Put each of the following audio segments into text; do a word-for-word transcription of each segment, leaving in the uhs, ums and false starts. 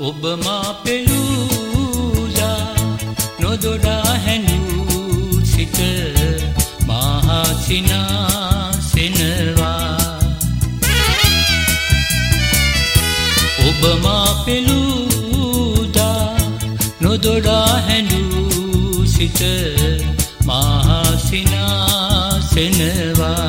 ඔබ මා පෙළුදා නොදොඩා හැඬු සිත මහා සිනාසෙනවා. ඔබ මා පෙළුදා නොදොඩා හැඬු සිත මහා සිනාසෙනවා.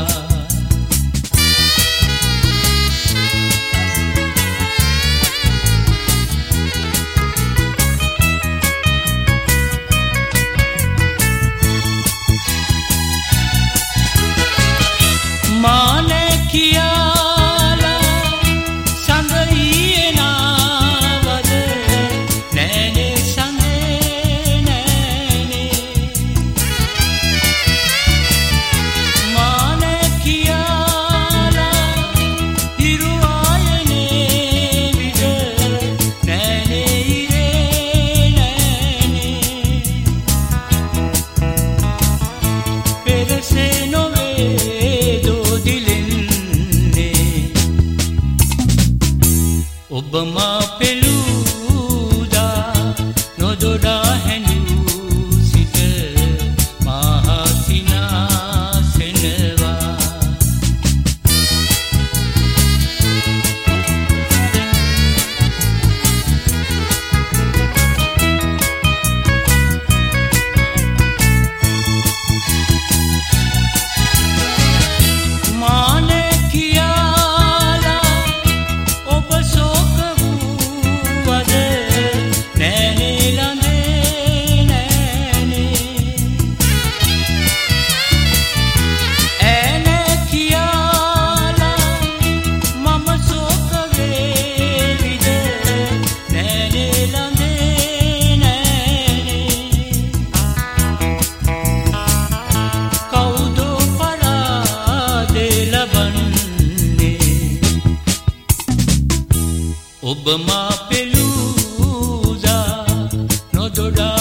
මාන කියාලා සඳ ඊයේ නාවද නෑනේ සඳේ නෑනේ. මාන කියාලා හිරු ආයනේ විද නෑනේ ඉරේ නෑනේ. පෙරසේ නොවේ ඔබ මා පෙළුදා නොදොඩා හැඬු සිත මහා සිනාසෙනවා. මාන කියාලා ඔබ සෝක ඔබ මා පෙළුදා නොදොඩා